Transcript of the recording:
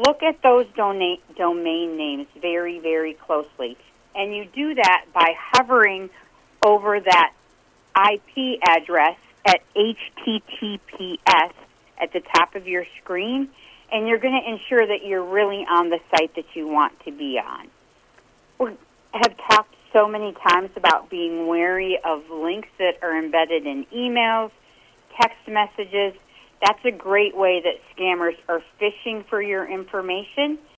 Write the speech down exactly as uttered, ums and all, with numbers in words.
look at those dona- domain names very, very closely. And you do that by hovering over that I P address at H T T P S at the top of your screen, and you're going to ensure that you're really on the site that you want to be on. We have talked so many times about being wary of links that are embedded in emails, text messages. That's a great way that scammers are phishing for your information